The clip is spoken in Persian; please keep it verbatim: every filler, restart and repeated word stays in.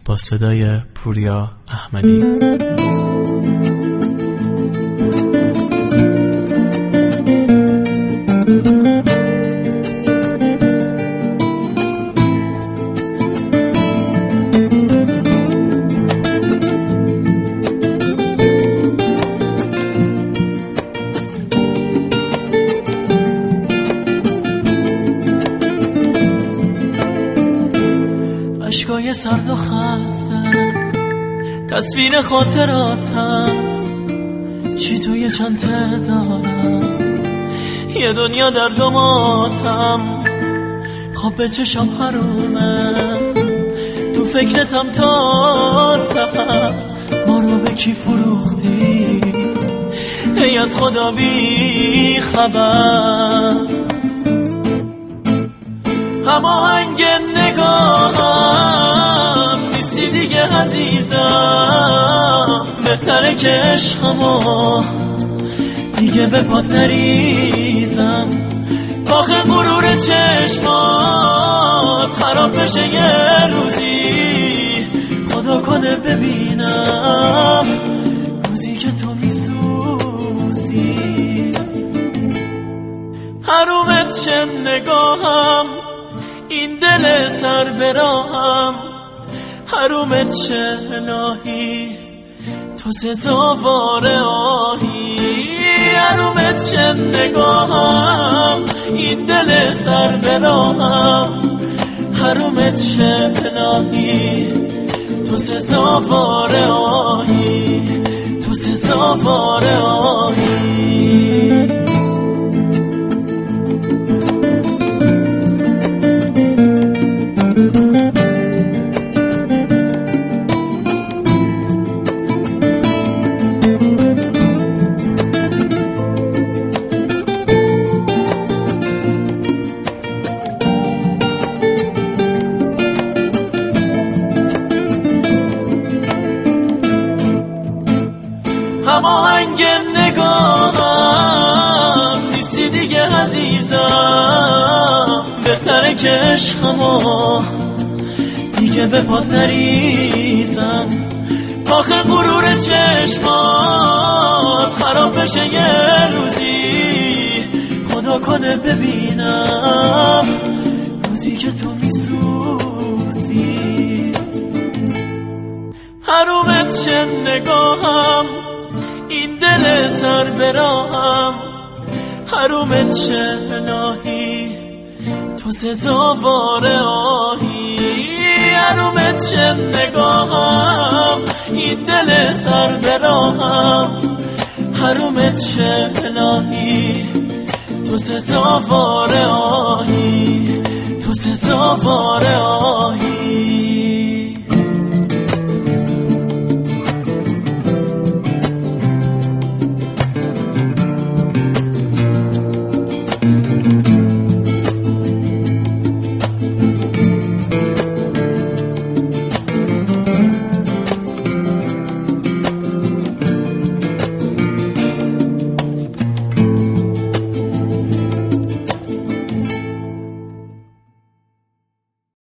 با صدای پوریا احمدی. اشکای سرد و خسته تصویر خاطراتم چی توی چنته دارم، یه دنیا درد و ماتم، خواب به چشم حرومه، تو فکرتم تا سحر، ما رو به کی فروختی ای از خدا بی خبر. هماهنگ نگاهم نیستی دیگه عزیزم، بهتره که عشقمو دیگه به پات نریزم، آخه غرور چشمات خراب بشه یه روزی، خدا کنه ببینم روزی که تو میسوزی. حرومت چه نگاهم این دل سر براهم، حرومت چه الهی تو سزاوار آهی، حرومت چه نگاهم این دل سر براهم، حرومت چه الهی تو سزاوار آهی، تو سزاوار آهی. هماهنگ نگاهم نیستی دیگه عزیزم، بهتره که عشقمو دیگه به پات نریزم، آخه غرور چشمات خراب بشه یه روزی، خدا کنه ببینم روزی که تو میسوزی. حرومت چه نگاهم این دل سر براهم، حرومت چه الهی تو سزاوار آهی، حرومت چه نگاهم این دل سر براهم، حرومت چه الهی تو سزاوار آهی، تو سزاوار آهی.